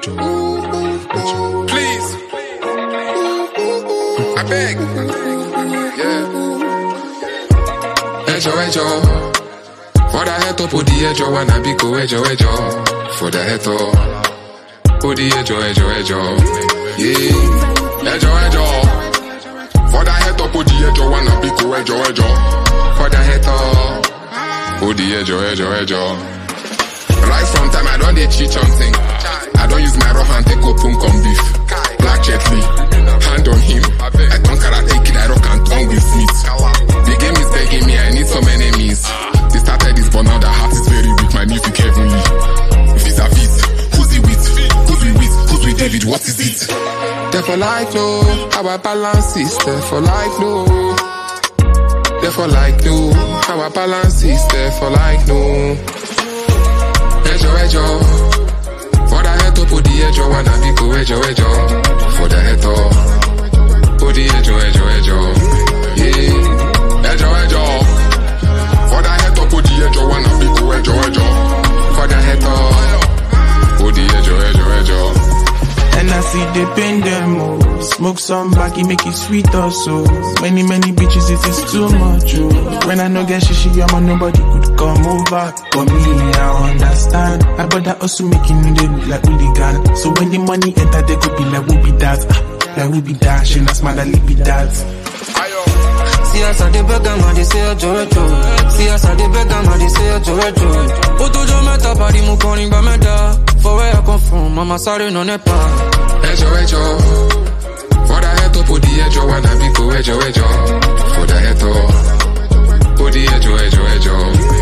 Please. I beg. Yeah. Ejo. For the head up, the ejo, wanna be go ejo. For the head up. The ejo. Yeah. Ejo. For the head up, the ejo, wanna be go ejo. For the head up. The ejo. Right from time I don't dey cheat on thing. I don't use my raw hand take open come beef. Black Jet Li, hand on him. I don't karate kid, I rock and turn with Smith. The game is begging me, I need some enemies. They started this but now the heart is very weak, my music heavenly. Vis-a-vis, who's he with? Who's with David, what is it? Therefore like no, our balance is therefore like no. Therefore like no, our balance is therefore like no. Ejo. For the head up, the ejo, wanna be go ejo. For the head up, the ejo. Yeah. Ejo. For the head up, the ejo, wanna be go ejo. For the head up, the ejo. And I see they pain them more. Smoke some baggy, make it sweet also. Many bitches, it is too much. Oh. When I no get shishi, nobody could come over. For me, I understand. My brother also making me look like hooligan. So when the money enter, they could be like, who be that? Like, who be that? She not smart, like, be that. See us at the beggar, man, they say a Jojo. See us at the beggar, man, they say a Jojo. Otojo meta, body move on by meta. For where I come from, mama sorry no nepa. Ejo. For the head up, the ejo, wanna be go ejo. For the head up, the ejo.